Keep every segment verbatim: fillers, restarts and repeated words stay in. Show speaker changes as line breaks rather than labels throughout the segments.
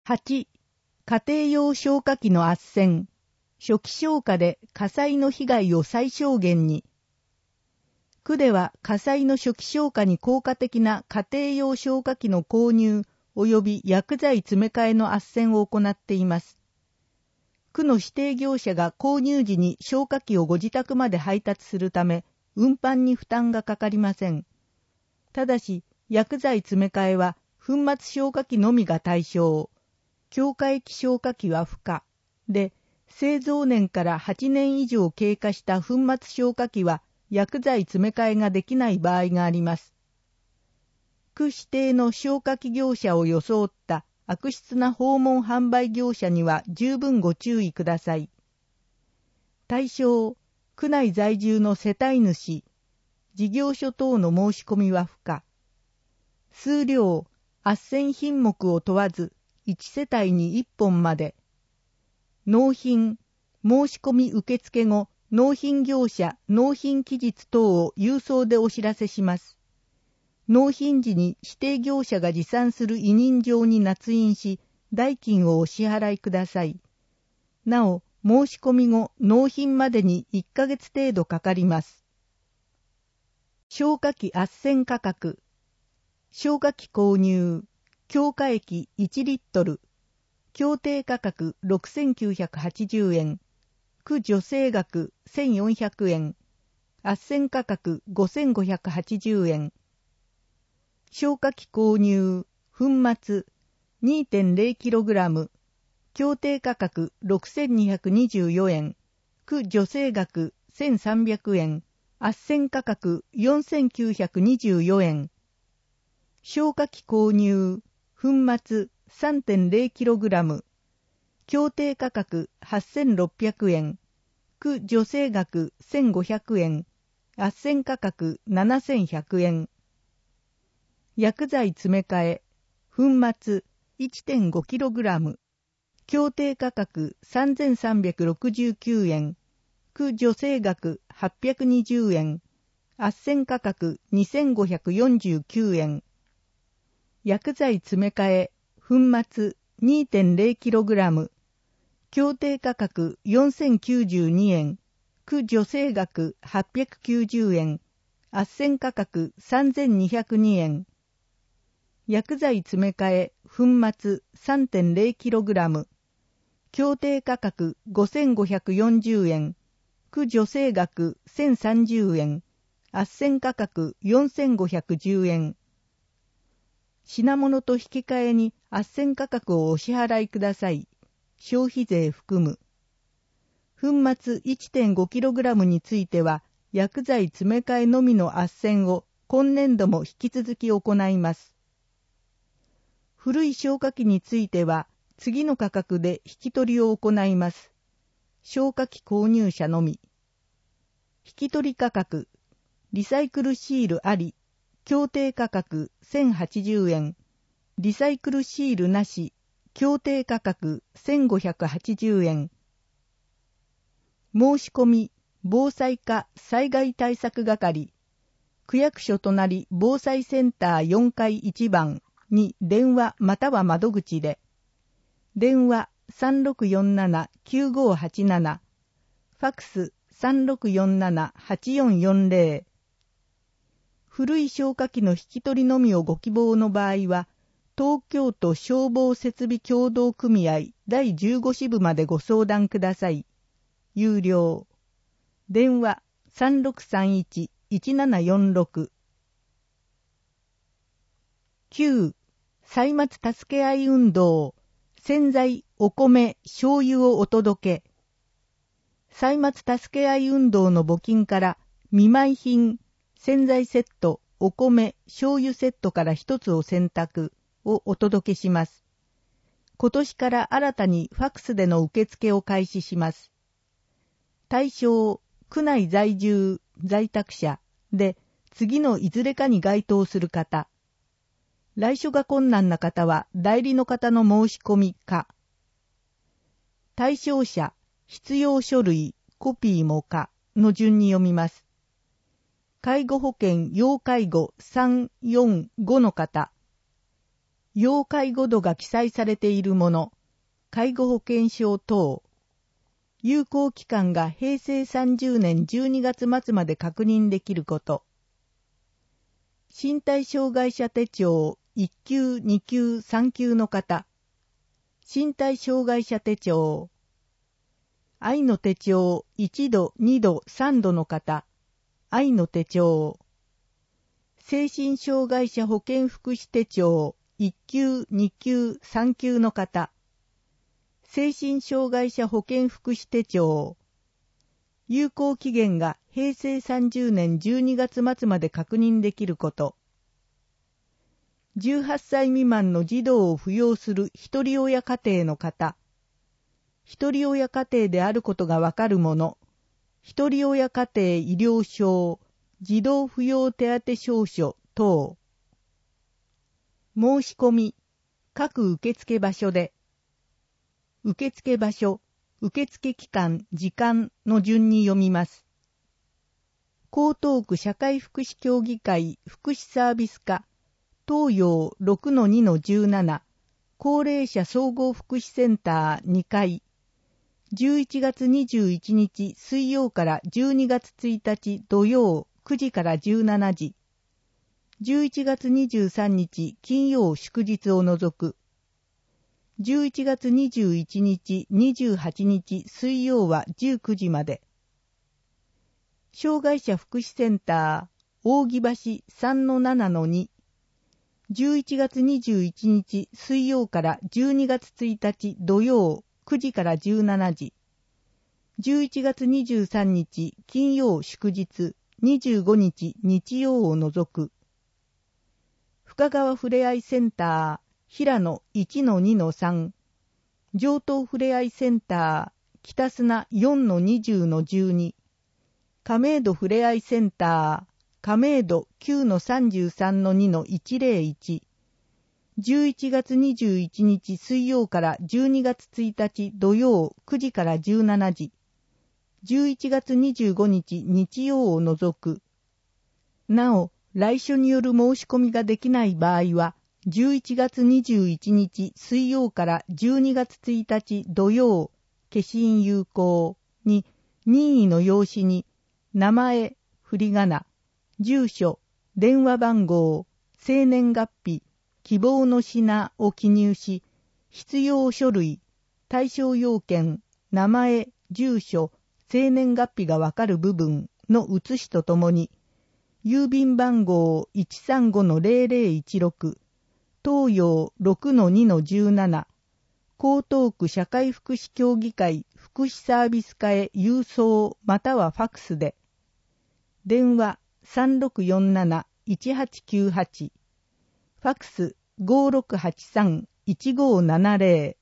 はち. 家庭用消火器の斡旋。初期消火で火災の被害を最小限に。区では火災の初期消火に効果的な家庭用消火器の購入及び薬剤詰め替えの斡旋を行っています。区の指定業者が購入時に消火器をご自宅まで配達するため、運搬に負担がかかりません。ただし、薬剤詰め替えは粉末消火器のみが対象。強化液消火器は不可。で、製造年からはちねん以上経過した粉末消火器は薬剤詰め替えができない場合があります。区指定の消火器業者を装った悪質な訪問販売業者には十分ご注意ください。対象、区内在住の世帯主、事業所等の申し込みは不可。数量、斡旋品目を問わず、いち世帯にいっぽんまで。納品、申し込み受付後、納品業者、納品期日等を郵送でお知らせします。納品時に指定業者が持参する委任状に捺印し、代金をお支払いください。なお、申し込み後、納品までにいっかげつ程度かかります。消火器斡旋価格。消火器購入、強化液いちリットル、協定価格ろくせんきゅうひゃくはちじゅうえん、区助成額せんよんひゃくえん、斡旋価格ごせんごひゃくはちじゅうえん。消火器購入、粉末 にてんれいキログラム、協定価格ろくせんにひゃくにじゅうよんえん、区助成額せんさんびゃくえん、斡旋価格よんせんきゅうひゃくにじゅうよんえん。消火器購入、粉末 さんてんれいキログラム、協定価格はっせんろっぴゃくえん、区助成額せんごひゃくえん、斡旋価格ななせんひゃくえん。薬剤詰め替え、粉末 いってんごキログラム、協定価格さんぜんさんびゃくろくじゅうきゅうえん、区助成額はっぴゃくにじゅうえん、斡旋価格にせんごひゃくよんじゅうきゅうえん。薬剤詰め替え、粉末 にてんれいキログラム、協定価格よんせんきゅうじゅうにえん、区助成額はっぴゃくきゅうじゅうえん、斡旋価格さんぜんにひゃくにえん。薬剤詰め替え、粉末 さんてんれいキログラム、協定価格ごせんごひゃくよんじゅうえん、区助成額せんさんじゅうえん、斡旋価格よんせんごひゃくじゅうえん。品物と引き換えに斡旋価格をお支払いください。消費税含む。粉末 いってんごキログラム については、薬剤詰め替えのみの斡旋を今年度も引き続き行います。古い消火器については、次の価格で引き取りを行います。消火器購入者のみ。引き取り価格、リサイクルシールあり、協定価格せんはちじゅうえん、リサイクルシールなし、協定価格せんごひゃくはちじゅうえん。申し込み、防災課災害対策係、区役所隣防災センターよんかいいちばんに電話または窓口で、電話 さんろくよんななきゅうごはちなな、ファックス さんろくよんななはちよんよんぜろ。古い消火器の引き取りのみをご希望の場合は、東京都消防設備協同組合だいじゅうご支部までご相談ください。有料。電話 さんろくさんいちいちななよんろく。きゅう. 歳末助け合い運動。洗剤、お米、醤油をお届け。歳末助け合い運動の募金から見舞い品、洗剤セット、お米、醤油セットから一つを選択をお届けします。今年から新たにファックスでの受付を開始します。対象、区内在住、在宅者で次のいずれかに該当する方。来所が困難な方は代理の方の申し込みか。対象者、必要書類、コピーもかの順に読みます。介護保険要介護さん、よん、ごの方。 要介護度が記載されているもの、介護保険証等、有効期間がへいせいさんじゅうねんじゅうにがつ末まで確認できること、身体障害者手帳いっきゅう、にきゅう、さんきゅうの方、身体障害者手帳、愛の手帳いちど、にど、さんどの方、愛の手帳、精神障害者保健福祉手帳いっきゅう、にきゅう、さんきゅうの方、精神障害者保健福祉手帳、有効期限がへいせいさんじゅうねんじゅうにがつ末まで確認できること、じゅうはっさい未満の児童を扶養する一人親家庭の方、一人親家庭であることがわかるもの、一人親家庭医療証、児童扶養手当証書等、申し込み、各受付場所で、受付場所、受付期間、時間の順に読みます。江東区社会福祉協議会福祉サービス課、東洋 ろくのにのじゅうなな 高齢者総合福祉センターにかい、じゅういちがつにじゅういちにち水曜からじゅうにがつついたち土曜くじからじゅうしちじ、じゅういちがつにじゅうさんにち金曜祝日を除く、じゅういちがつにじゅういちにちにじゅうはちにち水曜はじゅうくじまで。障害者福祉センター扇橋 さんのななのに、じゅういちがつにじゅういちにち水曜からじゅうにがつついたち土曜くじからじゅうしちじ、じゅういちがつにじゅうさんにち金曜祝日にじゅうごにち日曜を除く。深川ふれあいセンター平野 いちのにのさん、上東ふれあいセンター北砂 よんのにじゅうのじゅうに、亀戸ふれあいセンター亀戸 きゅうのさんじゅうさんのにのいちぜろいち、じゅういちがつにじゅういちにち水曜からじゅうにがつついたち土曜くじからじゅうしちじ、じゅういちがつにじゅうごにち日曜を除く。なお、来所による申し込みができない場合は、じゅういちがつにじゅういちにち水曜からじゅうにがつついたち土曜、消印有効に任意の用紙に名前、振り仮名、住所、電話番号、生年月日、希望の品を記入し、必要書類、対象要件、名前、住所、生年月日がわかる部分の写しとともに、郵便番号 いちさんごのぜろぜろいちろく、東洋 ろくのにのじゅうなな、江東区社会福祉協議会福祉サービス課へ郵送またはファクスで、電話 さんろくよんなないちはちきゅうはち、ファクス ごろくはちさんいちごななぜろ。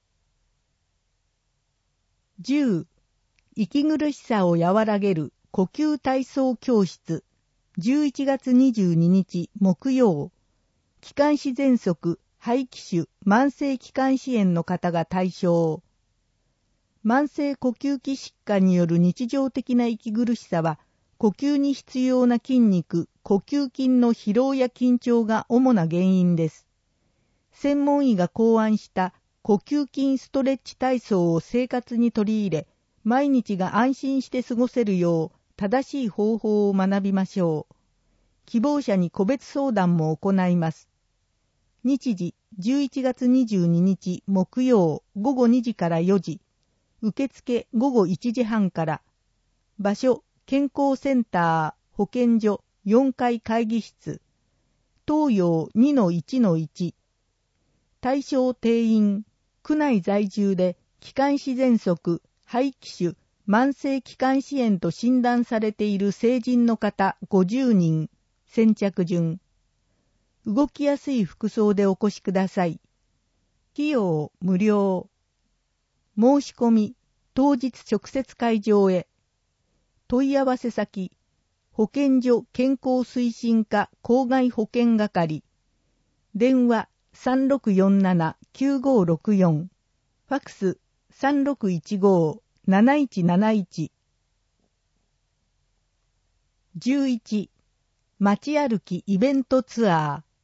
じゅう. 息苦しさを和らげる呼吸体操教室、じゅういちがつにじゅうににち木曜、気管支喘息、肺気腫、慢性気管支炎の方が対象。慢性呼吸器疾患による日常的な息苦しさは、呼吸に必要な筋肉、呼吸筋の疲労や緊張が主な原因です。専門医が考案した呼吸筋ストレッチ体操を生活に取り入れ、毎日が安心して過ごせるよう正しい方法を学びましょう。希望者に個別相談も行います。日時じゅういちがつにじゅうににち木曜ごごにじからよじ、受付ごごいちじはんから、場所健康センター保健所よんかい会議室、東洋 にのいちのいち、対象定員、区内在住で気管支喘息、肺気腫、慢性気管支炎と診断されている成人の方ごじゅうにん、先着順。動きやすい服装でお越しください。費用無料。申し込み、当日直接会場へ。問い合わせ先、保健所健康推進課郊外保健係。電話 さんろくよんななきゅうごろくよん、ファクス さんろくいちごなないちなないち。じゅういち. 街歩きイベントツアー。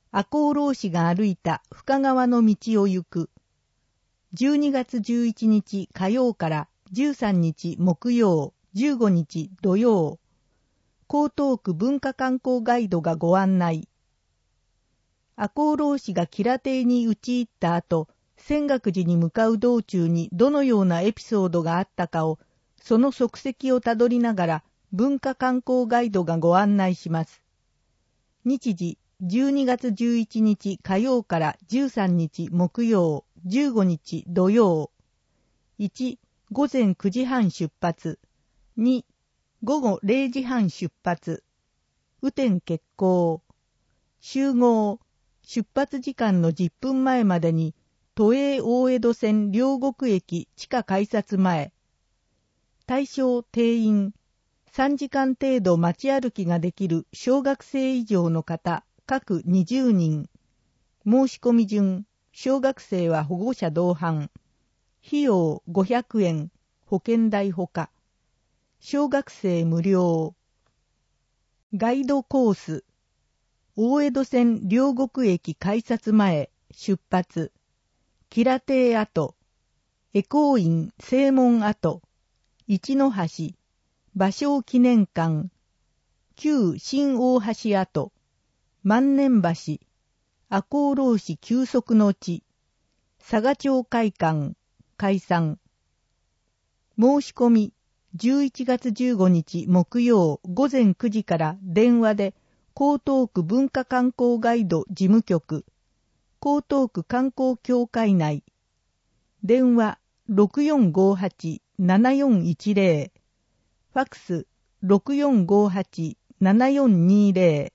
赤穂浪士が歩いた深川の道を行く。じゅうにがつじゅういちにち火曜からじゅうさんにち木曜、じゅうごにち土曜。江東区文化観光ガイドがご案内。赤穂浪士が吉良邸に討ち入った後、泉岳寺に向かう道中にどのようなエピソードがあったかを、その足跡をたどりながら文化観光ガイドがご案内します。日時じゅうにがつじゅういちにち火曜からじゅうさんにち木曜、じゅうごにち土曜。いち. 午前くじはん出発。に. 午後れいじはん出発。雨天決行。集合。出発時間のじゅっぷんまえまでに都営大江戸線両国駅地下改札前。対象定員。さんじかん程度街歩きができる小学生以上の方、各にじゅうにん。申し込み順。小学生は保護者同伴。費用ごひゃくえん。保険代ほか。小学生無料。ガイドコース。大江戸線両国駅改札前、出発。吉良邸跡。恵光院正門跡。一の橋。芭蕉記念館。旧新大橋跡。万年橋。赤穂浪士休息の地。佐賀町会館。解散。申し込み。じゅういちがつじゅうごにち木曜午前くじから電話で江東区文化観光ガイド事務局、江東区観光協会内。電話 ろくよんごはち ななよんいちぜろ。ファックス ろくよんごはち ななよんにぜろ。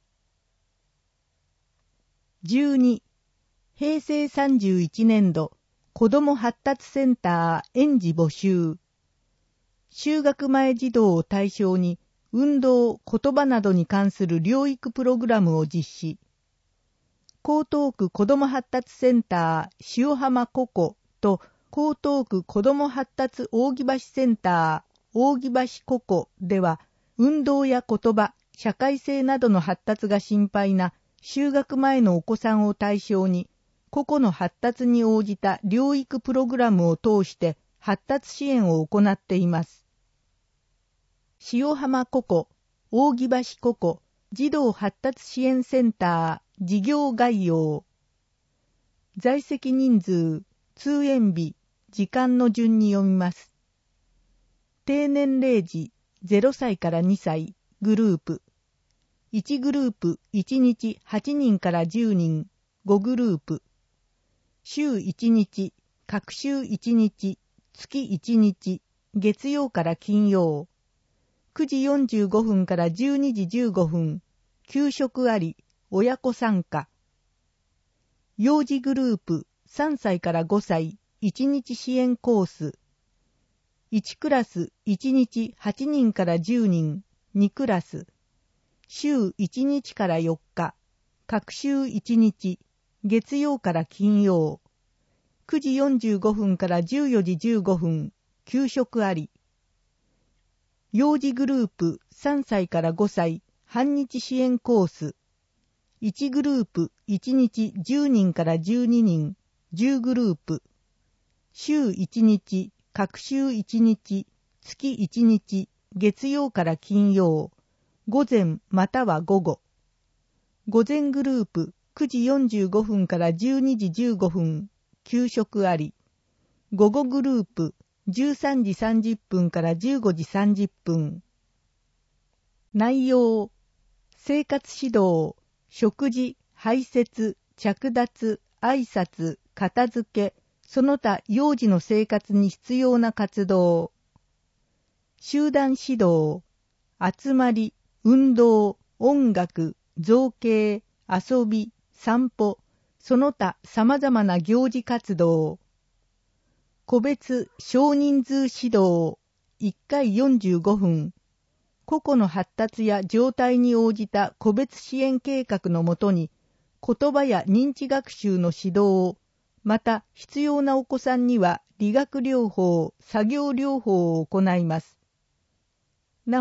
じゅうに. 平成さんじゅういちねんど子ども発達センター園児募集。就学前児童を対象に運動、言葉などに関する療育プログラムを実施。江東区子ども発達センター塩浜ココと江東区子ども発達扇橋センター扇橋ココでは、運動や言葉、社会性などの発達が心配な就学前のお子さんを対象に、個々の発達に応じた療育プログラムを通して発達支援を行っています。塩浜ココ、扇橋ココ、児童発達支援センター事業概要。在籍人数、通園日、時間の順に読みます。低年齢児ゼロさいからにさいグループ。いちグループいちにちはちにんからじゅうにん、ごグループ。週いちにち、各週いちにち、月いちにち、月曜から金曜。くじよんじゅうごふんからじゅうにじじゅうごふん、給食あり、親子参加。幼児グループさんさいからごさい、いちにち支援コース。いちクラスいちにちはちにんからじゅうにん、にクラス。週いちにちからよっか、各週いちにち、月曜から金曜。くじよんじゅうごふんからじゅうよじじゅうごふん、給食あり。幼児グループさんさいからごさい半日支援コース。いちグループいちにちじゅうにんからじゅうににん、じゅうグループ。週いちにち、各週いちにち、月いちにち、月曜から金曜。午前または午後。午前グループくじよんじゅうごふんからじゅうにじじゅうごふん、給食あり。午後グループじゅうさんじさんじゅっぷんからじゅうごじさんじゅっぷん。内容、生活指導、食事、排泄、着脱、挨拶、片付け、その他幼児の生活に必要な活動。集団指導、集まり、運動、音楽、造形、遊び、散歩、その他様々な行事活動。個別少人数指導、いっかいよんじゅうごふん。個々の発達や状態に応じた個別支援計画のもとに、言葉や認知学習の指導を、また必要なお子さんには理学療法、作業療法を行います。なお、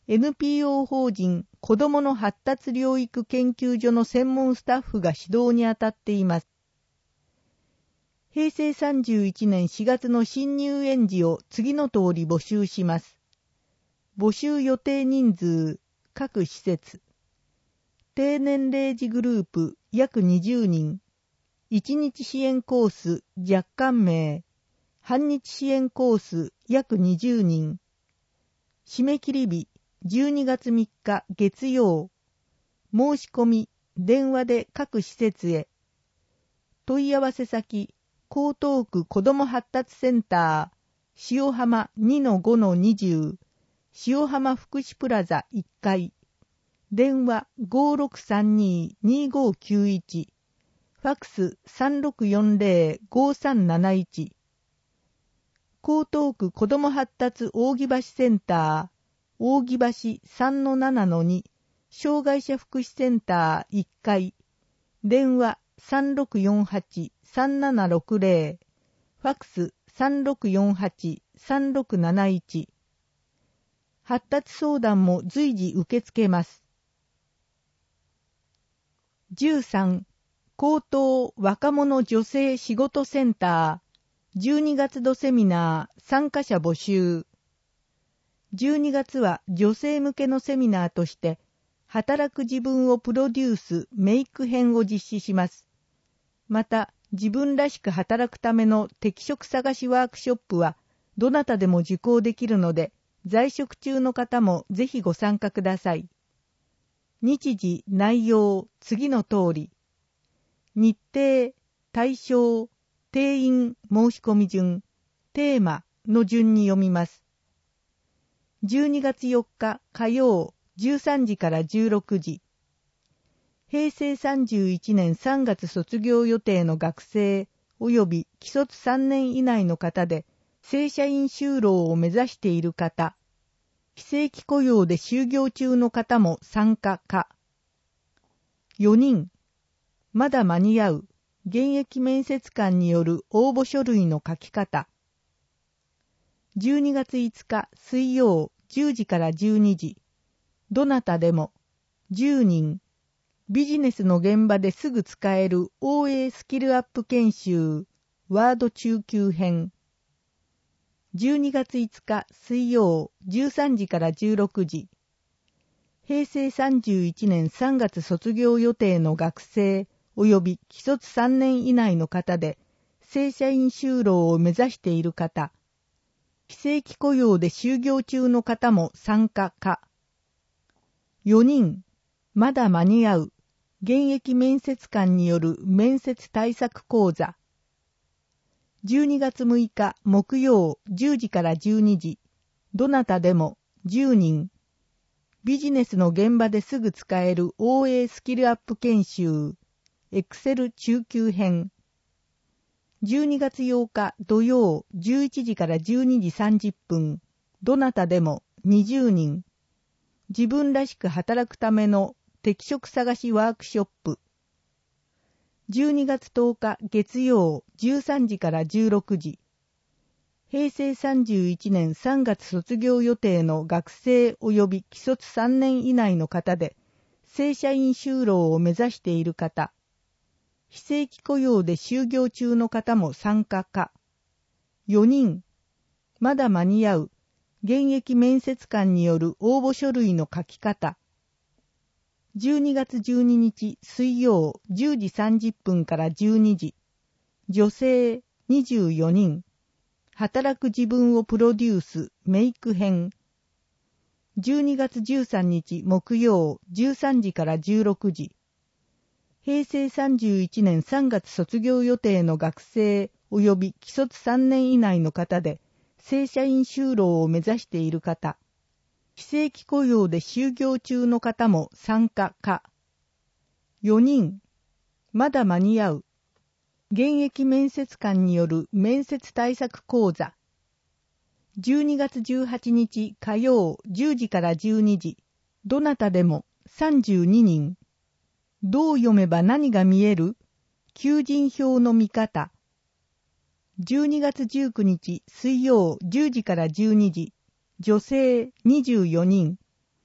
エヌピーオー 法人子どもの発達療育研究所の専門スタッフが指導に当たっています。へいせいさんじゅういちねんしがつの新入園児を次の通り募集します。募集予定人数、各施設。低年齢児グループ約にじゅうにん。いちにち支援コース若干名。半日支援コース約にじゅうにん。締め切り日じゅうにがつみっか月曜。申し込み電話で各施設へ。問い合わせ先江東区子ども発達センター塩浜 にのごのにじゅう 塩浜福祉プラザいっかい。電話 ごーろくさんにーにーごーきゅういち。ファックス さんろくよんぜろ ごーさんなないち。江東区子ども発達扇橋センター扇橋 さんのななのに 障害者福祉センターいっかい。電話 さんろくよんはちさんななろくぜろ。ファックス さんろくよんはちさんろくなないち。発達相談も随時受け付けます。じゅうさん江東若者女性仕事センターじゅうにがつ度セミナー参加者募集。じゅうにがつは女性向けのセミナーとして働く自分をプロデュースメイク編を実施します。また自分らしく働くための適職探しワークショップはどなたでも受講できるので、在職中の方もぜひご参加ください。日時、内容、次の通り。日程、対象、定員、申し込み順、テーマの順に読みます。じゅうにがつよっか火曜じゅうさんじからじゅうろくじ。へいせいさんじゅういちねんさんがつ卒業予定の学生及び既卒さんねん以内の方で正社員就労を目指している方、非正規雇用で就業中の方も参加か。よにん、まだ間に合う、現役面接官による応募書類の書き方。じゅうにがついつか水曜じゅうじからじゅうにじ。どなたでもじゅうにん。ビジネスの現場ですぐ使える オーエー スキルアップ研修ワード中級編。じゅうにがついつか水曜じゅうさんじからじゅうろくじ。へいせいさんじゅういちねんさんがつ卒業予定の学生及び既卒さんねん以内の方で正社員就労を目指している方、非正規雇用で就業中の方も参加か。よにん、まだ間に合う、現役面接官による面接対策講座。じゅうにがつむいか木曜じゅうじからじゅうにじ。どなたでもじゅうにん。ビジネスの現場ですぐ使える オーエー スキルアップ研修エクセル中級編。じゅうにがつようか土曜じゅういちじからじゅうにじさんじゅっぷん。どなたでもにじゅうにん。自分らしく働くための適職探しワークショップ。じゅうにがつとおか月曜じゅうさんじからじゅうろくじ。へいせいさんじゅういちねんさんがつ卒業予定の学生及び既卒さんねん以内の方で正社員就労を目指している方、非正規雇用で就業中の方も参加か。よにん、まだ間に合う、現役面接官による応募書類の書き方。じゅうにがつじゅうににち水曜じゅうじさんじゅっぷんからじゅうにじ。女性にじゅうよにん。働く自分をプロデュースメイク編。じゅうにがつじゅうさんにち木曜じゅうさんじからじゅうろくじ。へいせいさんじゅういちねんさんがつ卒業予定の学生及び既卒さんねん以内の方で正社員就労を目指している方、非正規雇用で就業中の方も参加か。よにん、まだ間に合う、現役面接官による面接対策講座。じゅうにがつじゅうはちにち火曜じゅうじからじゅうにじ。どなたでもさんじゅうににん。どう読めば何が見える？求人票の見方。じゅうにがつじゅうくにち水曜じゅうじからじゅうにじ。女性にじゅうよにん。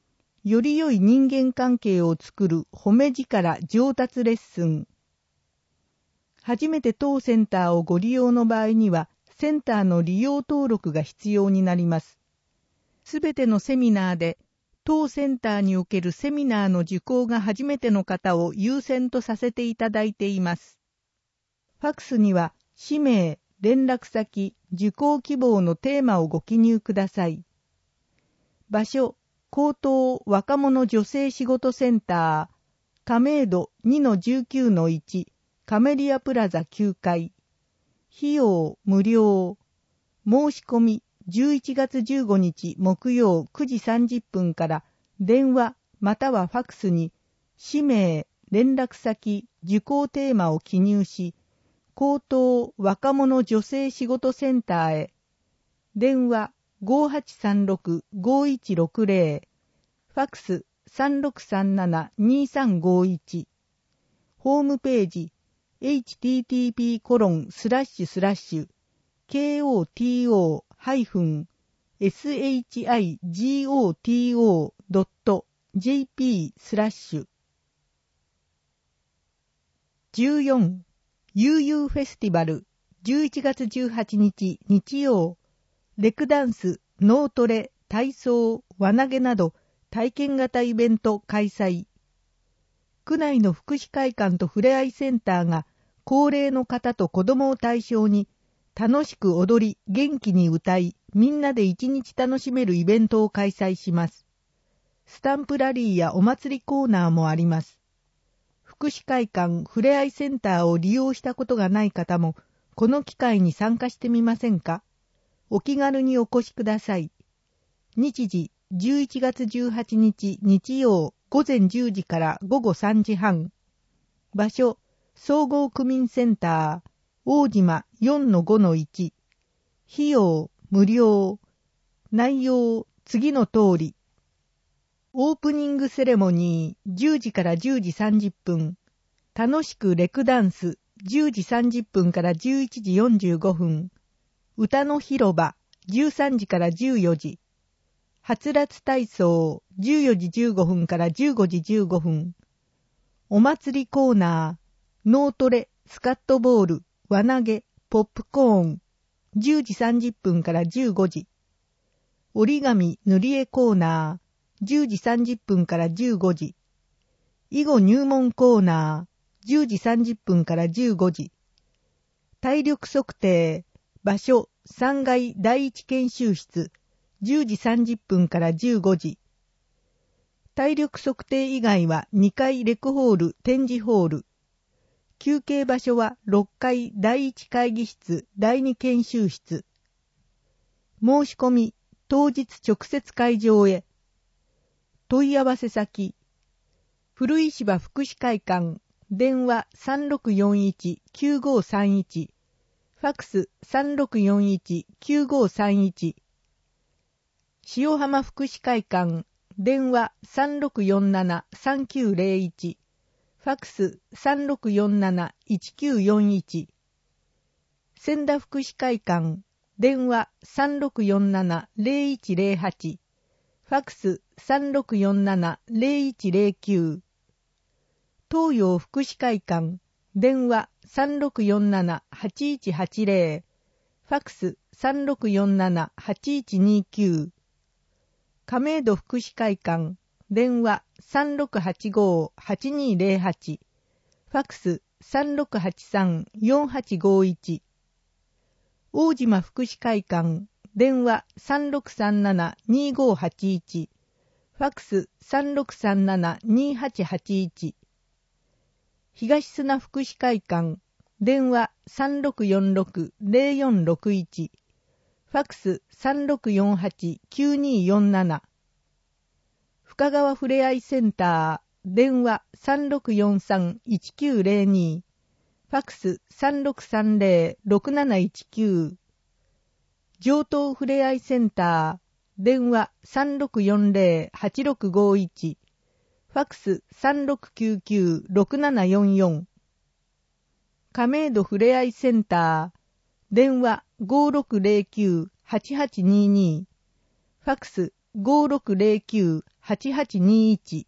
より良い人間関係を作る褒め力上達レッスン。初めて当センターをご利用の場合には、センターの利用登録が必要になります。すべてのセミナーで、当センターにおけるセミナーの受講が初めての方を優先とさせていただいています。ファクスには、氏名、連絡先、受講希望のテーマをご記入ください。場所、高等若者女性仕事センター、亀戸 にのじゅうきゅうのいち、カメリアプラザきゅうかい。費用無料。申し込みじゅういちがつじゅうごにち木曜くじさんじゅっぷんから電話またはファクスに氏名、連絡先、受講テーマを記入し、高等若者女性仕事センターへ。電話 ごーはちさんろく ごーいちろくぜろ、ファクス さんろくさんなな にさんごいち。ホームページ エイチティーティーピーコロンスラッシュスラッシュ ケーオーティーオーハイフンエスエイチアイジーオーティーオードットジェーピー スラッシュ。じゅうよん. 悠々フェスティバルじゅういちがつじゅうはちにち日曜。レクダンス、脳トレ、体操、輪投げなど体験型イベント開催。区内の福祉会館とふれあいセンターが高齢の方と子どもを対象に楽しく踊り、元気に歌い、みんなで一日楽しめるイベントを開催します。スタンプラリーやお祭りコーナーもあります。福祉会館、ふれあいセンターを利用したことがない方も、この機会に参加してみませんか？お気軽にお越しください。日時、じゅういちがつじゅうはちにち日曜ごぜんじゅうじからごごさんじはん。場所、総合区民センター、大島 よんのごのいち。費用、無料。内容、次の通り。オープニングセレモニーじゅうじからじゅうじさんじゅっぷん。楽しくレクダンスじゅうじさんじゅっぷんからじゅういちじよんじゅうごふん。歌の広場じゅうさんじからじゅうよじ。はつらつ体操じゅうよじじゅうごふんからじゅうごじじゅうごふん。お祭りコーナー、脳トレ、スカットボール、輪投げ、ポップコーンじゅうじさんじゅっぷんからじゅうごじ。折り紙塗り絵コーナーじゅうじさんじゅっぷんからじゅうごじ。囲碁入門コーナーじゅうじさんじゅっぷんからじゅうごじ。体力測定場所さんがいだいいち研修室じゅうじさんじゅっぷんからじゅうごじ。体力測定以外はにかいレクホール展示ホール。休憩場所はろっかいだいいち会議室だいに研修室。申し込み当日直接会場へ。問い合わせ先古石芝福祉会館電話 さんろくよんいちきゅうごさんいち。ファクス さんろくよんいちきゅうごさんいち。塩浜福祉会館電話 さんろくよんななさんきゅうぜろいち。ファクス さんろくよんなないちきゅうよんいち。千田福祉会館電話 さんろくよんななぜろいちぜろはち。ファクス さんろくよんななぜろいちぜろきゅう。東洋福祉会館電話 さんろくよんななはちいちはちぜろ。ファクス さんろくよんななはちいちにきゅう。亀戸福祉会館電話 さんろくはちごはちにぜろはち。ファクス さんろくはちさんよんはちごいち。大島福祉会館電話 さんろくさんななにごはちいち。ファクス さんろくさんななにはちはちいち。東砂福祉会館電話 さんろくよんろくぜろよんろくいち。ファクス さんろくよんはちきゅうによんなな。深川ふれあいセンター電話 さんろくよんさんいちきゅうぜろに。ファクス さんろくさんぜろろくなないちきゅう。上東ふれあいセンター電話 さんろくよんぜろはちろくごいち。ファクス さんろくきゅうきゅうろくななよんよん。亀戸ふれあいセンター電話 ごろくぜろきゅうはちはちにに。ファクス ごろくぜろきゅうはちはちにいち。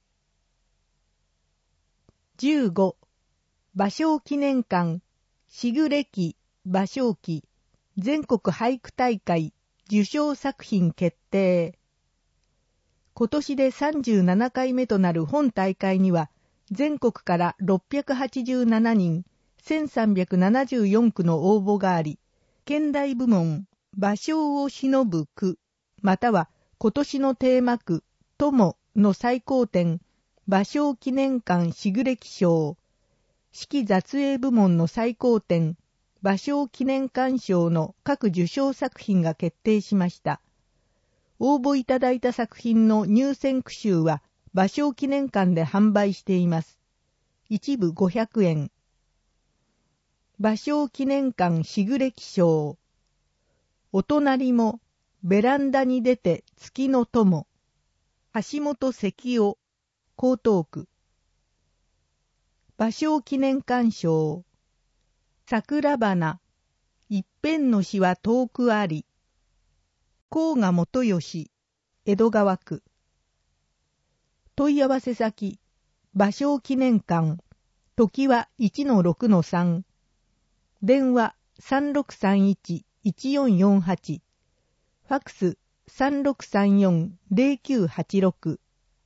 じゅうご、芭蕉記念館、しぐれき、芭蕉記、全国俳句大会、受賞作品決定。今年でさんじゅうななかいめとなる本大会には、全国からろっぴゃくはちじゅうななにん、せんさんびゃくななじゅうよんくの応募があり、兼題部門、芭蕉を偲ぶ句、または今年のテーマ句、友の最高点、芭蕉記念館しぐれき賞、式雑詠部門の最高点、芭蕉記念館賞の各受賞作品が決定しました。応募いただいた作品の入選句集は芭蕉記念館で販売しています。一部ごひゃくえん。芭蕉記念館しぐれき賞。お隣もベランダに出て月の友。橋本石夫、江東区。芭蕉記念館賞。桜花。一辺の詩は遠くあり。甲賀元義、江戸川区。問い合わせ先、芭蕉記念館、時はいちのろくのさん、電話 さんろくさんいちいちよんよんはち、ファックス さんろくさんよんぜろきゅうはちろく。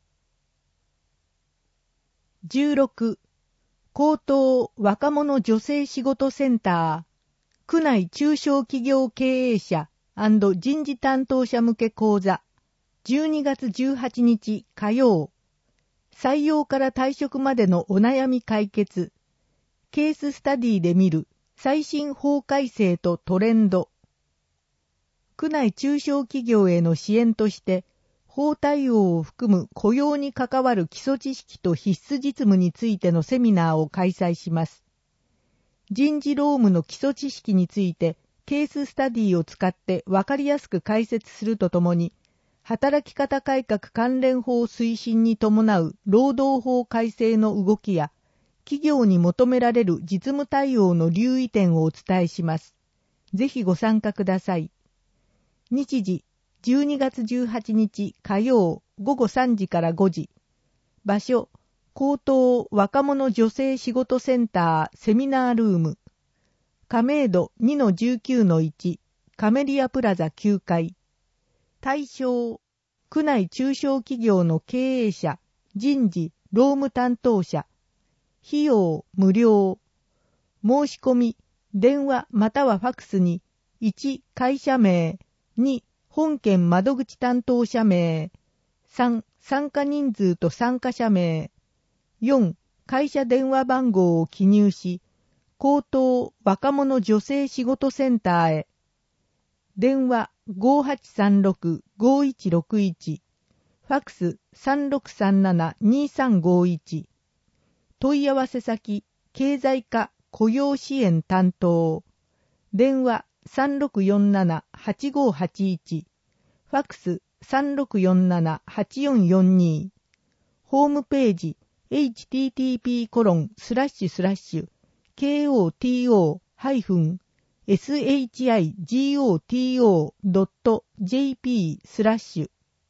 じゅうろく、高等若者女性仕事センター、区内中小企業経営者&人事担当者向け講座、じゅうにがつじゅうはちにち火曜、採用から退職までのお悩み解決、ケーススタディで見る最新法改正とトレンド、区内中小企業への支援として、法対応を含む雇用に関わる基礎知識と必須実務についてのセミナーを開催します。人事労務の基礎知識について、ケーススタディを使って分かりやすく解説するとともに、働き方改革関連法推進に伴う労働法改正の動きや、企業に求められる実務対応の留意点をお伝えします。ぜひご参加ください。日時、じゅうにがつじゅうはちにち火曜ごごさんじからごじ。場所、高等若者女性仕事センターセミナールーム。亀戸 にのじゅうきゅうのいち、カメリアプラザきゅうかい。対象、区内中小企業の経営者、人事、労務担当者。費用、無料。申し込み、電話またはファックスに、いち、会社名、に、本件窓口担当者名、さん、参加人数と参加者名、よん、会社電話番号を記入し、高等若者女性仕事センターへ。電話 ごはちさんろくごいちろくいち、ファックス さんろくさんななにさんごいち。問い合わせ先、経済課雇用支援担当。電話 さんろくよんななはちごはちいち、ファックス さんろくよんななはちよんよんに。ホームページ エイチティーティーピーコロンスラッシュスラッシュケーオーティーオーハイフンエスエイチアイジーオーティーオードットジェーピー スラッシュ。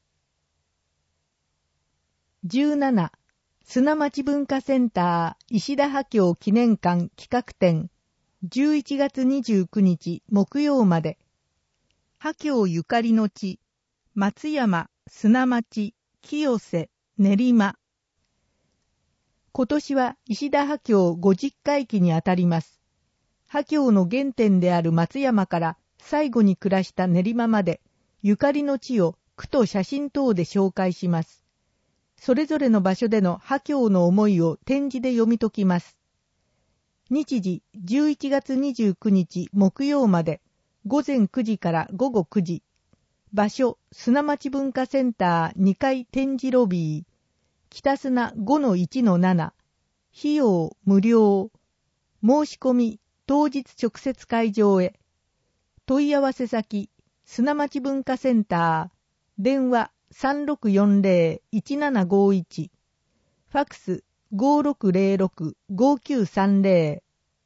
じゅうなな、砂町文化センター石田波郷記念館企画展、じゅういちがつにじゅうくにち木曜まで。波郷ゆかりの地、松山、砂町、清瀬、練馬。今年は石田波郷ごじゅっかいきにあたります。波郷の原点である松山から最後に暮らした練馬まで、ゆかりの地を句と写真等で紹介します。それぞれの場所での波郷の思いを展示で読み解きます。日時じゅういちがつにじゅうくにち木曜まで、ごぜんくじからごごくじ。場所、砂町文化センターにかい展示ロビー。北砂 ごのいちのなな。費用無料。申し込み、当日直接会場へ。問い合わせ先、砂町文化センター。電話 さんろくよんぜろいちななごいち。ファックス ごろくぜろろくごきゅうさんぜろ。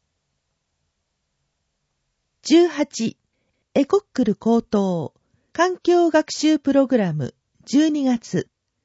じゅうはち、エコックル高等環境学習プログラムじゅうにがつ。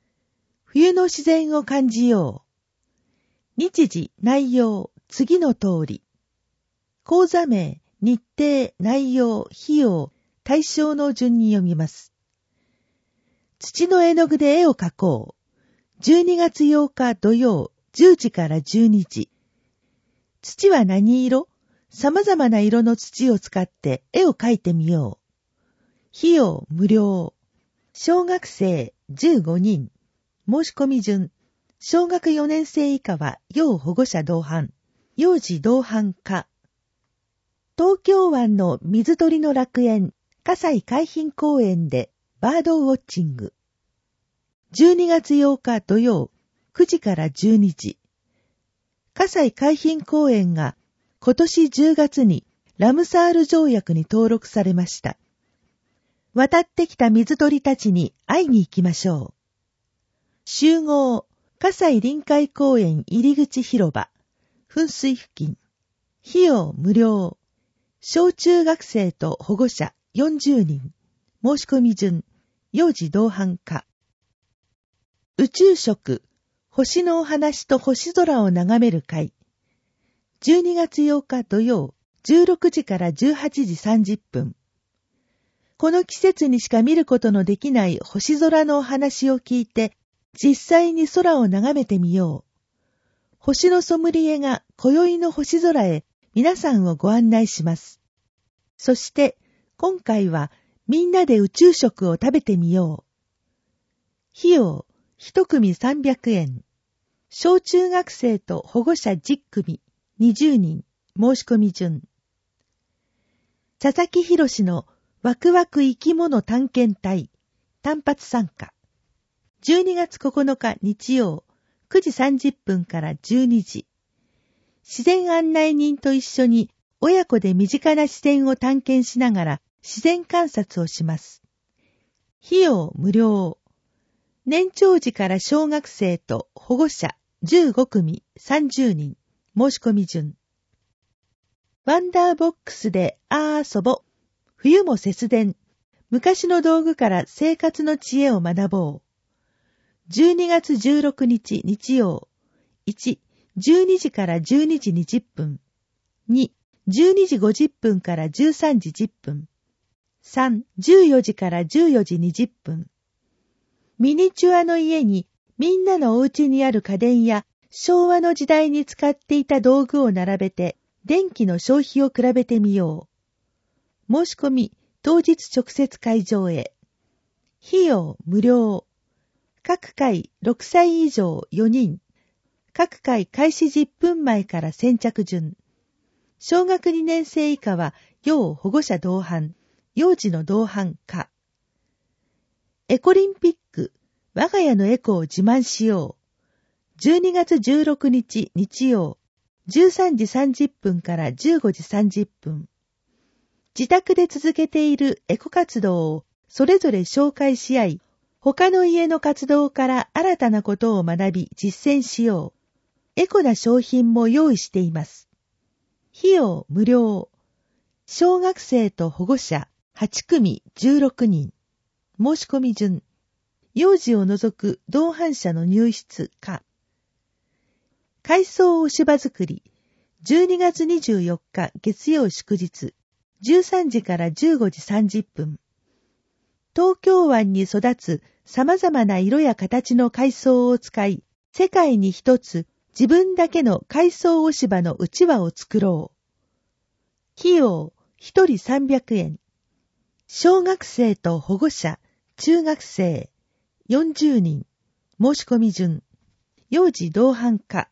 冬の自然を感じよう。日時、内容、次の通り。講座名、日程、内容、費用、対象の順に読みます。土の絵の具で絵を描こう。じゅうにがつようか土曜、じゅうじからじゅうにじ。土は何色？様々な色の土を使って絵を描いてみよう。費用無料。小学生じゅうごにん。申し込み順。小学よねん生以下は要保護者同伴。幼児同伴可。東京湾の水鳥の楽園、葛西海浜公園でバードウォッチング。じゅうにがつようか土曜、くじからじゅうにじ。葛西海浜公園が今年じゅうがつにラムサール条約に登録されました。渡ってきた水鳥たちに会いに行きましょう。集合、葛西臨海公園入り口広場、噴水付近。費用無料。小中学生と保護者よんじゅうにん。申し込み順、幼児同伴可。宇宙食、星のお話と星空を眺める会。じゅうにがつようか土曜、じゅうろくじからじゅうはちじさんじゅっぷん。この季節にしか見ることのできない星空のお話を聞いて、実際に空を眺めてみよう。星のソムリエが今宵の星空へ皆さんをご案内します。そして今回はみんなで宇宙食を食べてみよう。費用一組さんびゃくえん。小中学生と保護者じゅっくみ、にじゅうにん。申し込み順。佐々木博のワクワク生き物探検隊、単発参加。じゅうにがつここのか日曜、くじさんじゅっぷんからじゅうにじ。自然案内人と一緒に親子で身近な自然を探検しながら自然観察をします。費用無料。年長児から小学生と保護者じゅうごくみさんじゅうにん。申し込み順。ワンダーボックスであー遊ぼ。冬も節電。昔の道具から生活の知恵を学ぼう。じゅうにがつじゅうろくにち日曜。いち、じゅうにじからじゅうにじにじゅっぷん。に、じゅうにじごじゅっぷんからじゅうさんじじゅっぷん。さん、じゅうよじからじゅうよじにじゅっぷん。ミニチュアの家にみんなのお家にある家電や昭和の時代に使っていた道具を並べて電気の消費を比べてみよう。申し込み、当日直接会場へ。費用無料。各回ろくさい以上よにん。各回開始じゅっぷんまえから先着順。小学にねん生以下は要保護者同伴、幼児の同伴可。エコリンピック、我が家のエコを自慢しよう。じゅうにがつじゅうろくにち日曜、じゅうさんじさんじゅっぷんからじゅうごじさんじゅっぷん。自宅で続けているエコ活動をそれぞれ紹介し合い、他の家の活動から新たなことを学び実践しよう。エコな商品も用意しています。費用無料。小学生と保護者はちくみじゅうろくにん。申し込み順。幼児を除く同伴者の入室可。海藻押し場作り。じゅうにがつにじゅうよっか月曜祝日。じゅうさんじからじゅうごじさんじゅっぷん。東京湾に育つ様々な色や形の海藻を使い、世界に一つ自分だけの海藻押し場のうちわを作ろう。費用一人さんびゃくえん。小学生と保護者、中学生よんじゅうにん。申し込み順。幼児同伴可。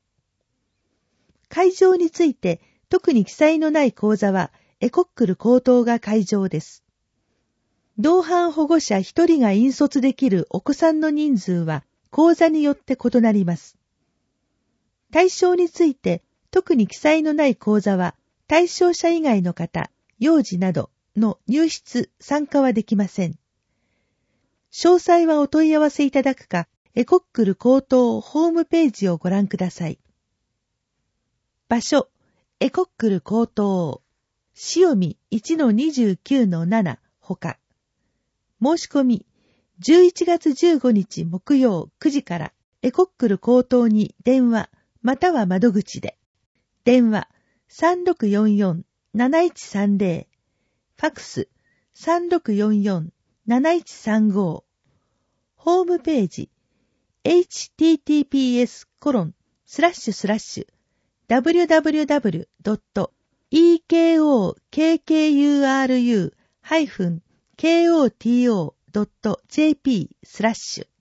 会場について特に記載のない講座はエコックル高等が会場です。同伴保護者一人が引率できるお子さんの人数は講座によって異なります。対象について特に記載のない講座は対象者以外の方、幼児などの入室、参加はできません。詳細はお問い合わせいただくか、エコックル高等ホームページをご覧ください。場所、エコックル高等、塩見 いちのにじゅうきゅうのなな ほか。申し込み、 じゅういちがつじゅうごにち木曜くじからエコックル口頭に電話または窓口で。電話 さんろくよんよんなないちさんぜろ、ファクス さんろくよんよんなないちさんご、ホームページ エイチティーティーピーエスコロンスラッシュスラッシュダブリューダブリューダブリュードットイーケーオーケーケーユーアールユーハイフンケーオーティーオードットジェーピースラッシュ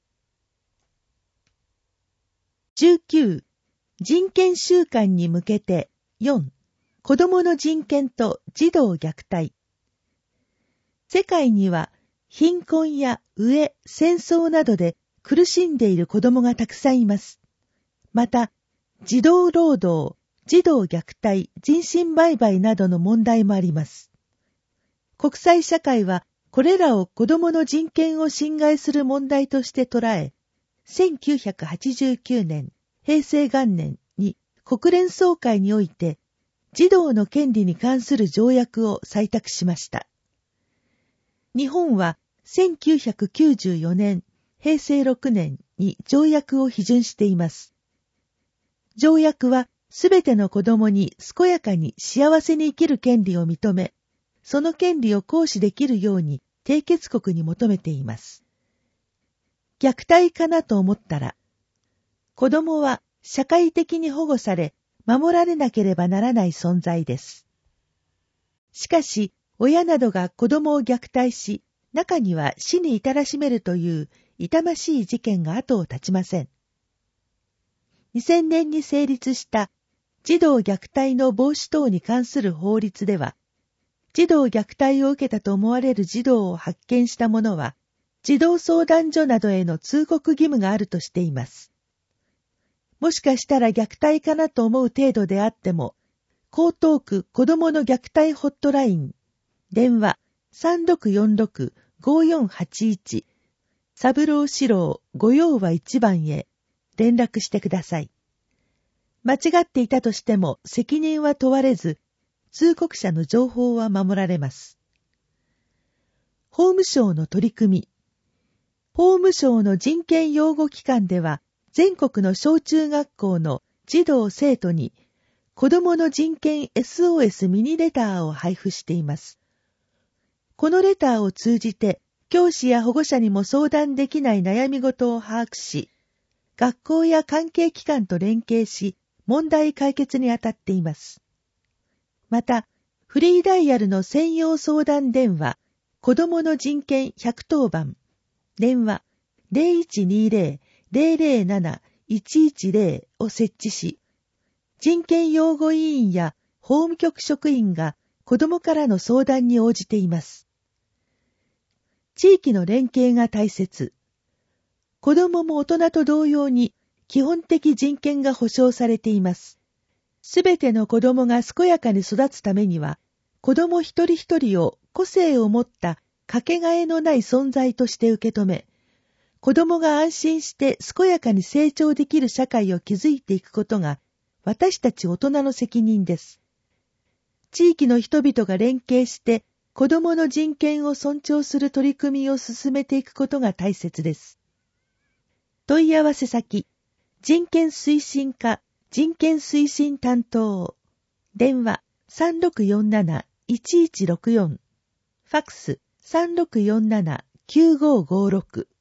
じゅうきゅう人権週間に向けてよん子どもの人権と児童虐待。世界には貧困や飢え、戦争などで苦しんでいる子どもがたくさんいます。また、児童労働、児童虐待、人身売買などの問題もあります。国際社会はこれらを子どもの人権を侵害する問題として捉え、せんきゅうひゃくはちじゅうきゅうねん、へいせいがんねんに国連総会において児童の権利に関する条約を採択しました。日本はせんきゅうひゃくきゅうじゅうよねん、へいせいろくねんに条約を批准しています。条約はすべての子供に健やかに幸せに生きる権利を認め、その権利を行使できるように締結国に求めています。虐待かなと思ったら、子供は社会的に保護され、守られなければならない存在です。しかし、親などが子供を虐待し、中には死に至らしめるという痛ましい事件が後を絶ちません。にせんねんに成立した児童虐待の防止等に関する法律では、児童虐待を受けたと思われる児童を発見した者は、児童相談所などへの通告義務があるとしています。もしかしたら虐待かなと思う程度であっても、江東区子どもの虐待ホットライン、電話 さんろくよんろくごよんはちいち、三郎四郎御用はいちばんへ連絡してください。間違っていたとしても責任は問われず、通告者の情報は守られます。法務省の取り組み。法務省の人権擁護機関では、全国の小中学校の児童生徒に子どもの人権 エスオーエス ミニレターを配布しています。このレターを通じて教師や保護者にも相談できない悩み事を把握し、学校や関係機関と連携し問題解決に当たっています。また、フリーダイヤルの専用相談電話子どもの人権ひゃくとおばん、電話 ゼロいちにゼロ ゼロゼロなないちいちゼロを設置し、人権擁護委員や法務局職員が子どもからの相談に応じています。地域の連携が大切。子どもも大人と同様に基本的人権が保障されています。すべての子どもが健やかに育つためには、子ども一人一人を個性を持ったかけがえのない存在として受け止め、子どもが安心して健やかに成長できる社会を築いていくことが私たち大人の責任です。地域の人々が連携して子どもの人権を尊重する取り組みを進めていくことが大切です。問い合わせ先、人権推進課人権推進担当、電話 さんろくよんなないちいちろくよん、ファックス さんろくよんななきゅうごごろく。